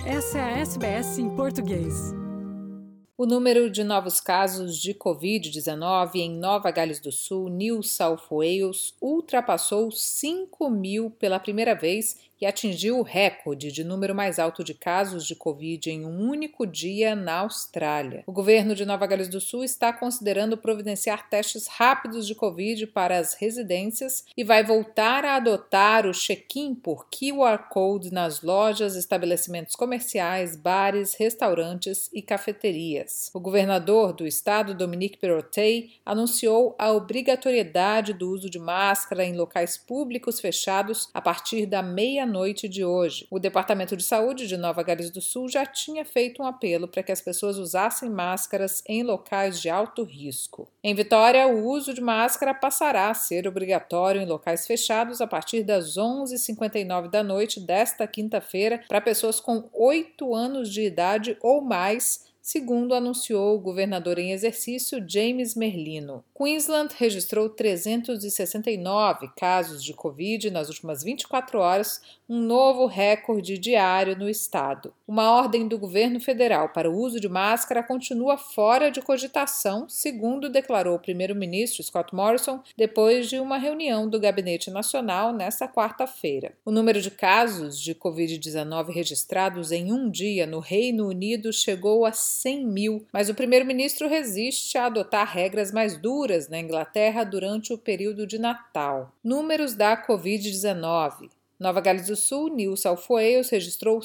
Essa é a SBS em português. O número de novos casos de Covid-19 em Nova Gales do Sul, New South Wales, ultrapassou 5.000 pela primeira vez e atingiu o recorde de número mais alto de casos de Covid em um único dia na Austrália. O governo de Nova Gales do Sul está considerando providenciar testes rápidos de Covid para as residências e vai voltar a adotar o check-in por QR Code nas lojas, estabelecimentos comerciais, bares, restaurantes e cafeterias. O governador do estado, Dominic Perrottet, anunciou a obrigatoriedade do uso de máscara em locais públicos fechados a partir da meia-noite de hoje. O Departamento de Saúde de Nova Gales do Sul já tinha feito um apelo para que as pessoas usassem máscaras em locais de alto risco. Em Vitória, o uso de máscara passará a ser obrigatório em locais fechados a partir das 11h59 da noite desta quinta-feira para pessoas com 8 anos de idade ou mais, segundo anunciou o governador em exercício James Merlino. Queensland registrou 369 casos de Covid nas últimas 24 horas, um novo recorde diário no estado. Uma ordem do governo federal para o uso de máscara continua fora de cogitação, segundo declarou o primeiro-ministro Scott Morrison depois de uma reunião do Gabinete Nacional nesta quarta-feira. O número de casos de Covid-19 registrados em um dia no Reino Unido chegou a 100.000, mas o primeiro-ministro resiste a adotar regras mais duras na Inglaterra durante o período de Natal. Números da Covid-19. Nova Gales do Sul, New South Wales, registrou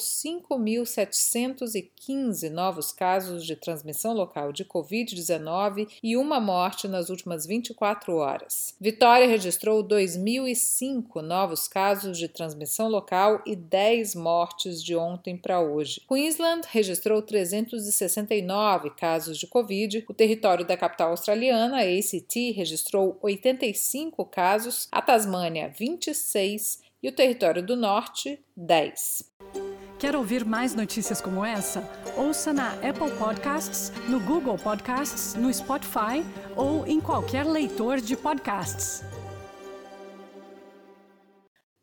5.715 novos casos de transmissão local de Covid-19 e uma morte nas últimas 24 horas. Vitória registrou 2.005 novos casos de transmissão local e 10 mortes de ontem para hoje. Queensland registrou 369 casos de Covid. O território da capital australiana, a ACT, registrou 85 casos, a Tasmânia, 26 e o Território do Norte, 10. Quer ouvir mais notícias como essa? Ouça na Apple Podcasts, no Google Podcasts, no Spotify ou em qualquer leitor de podcasts.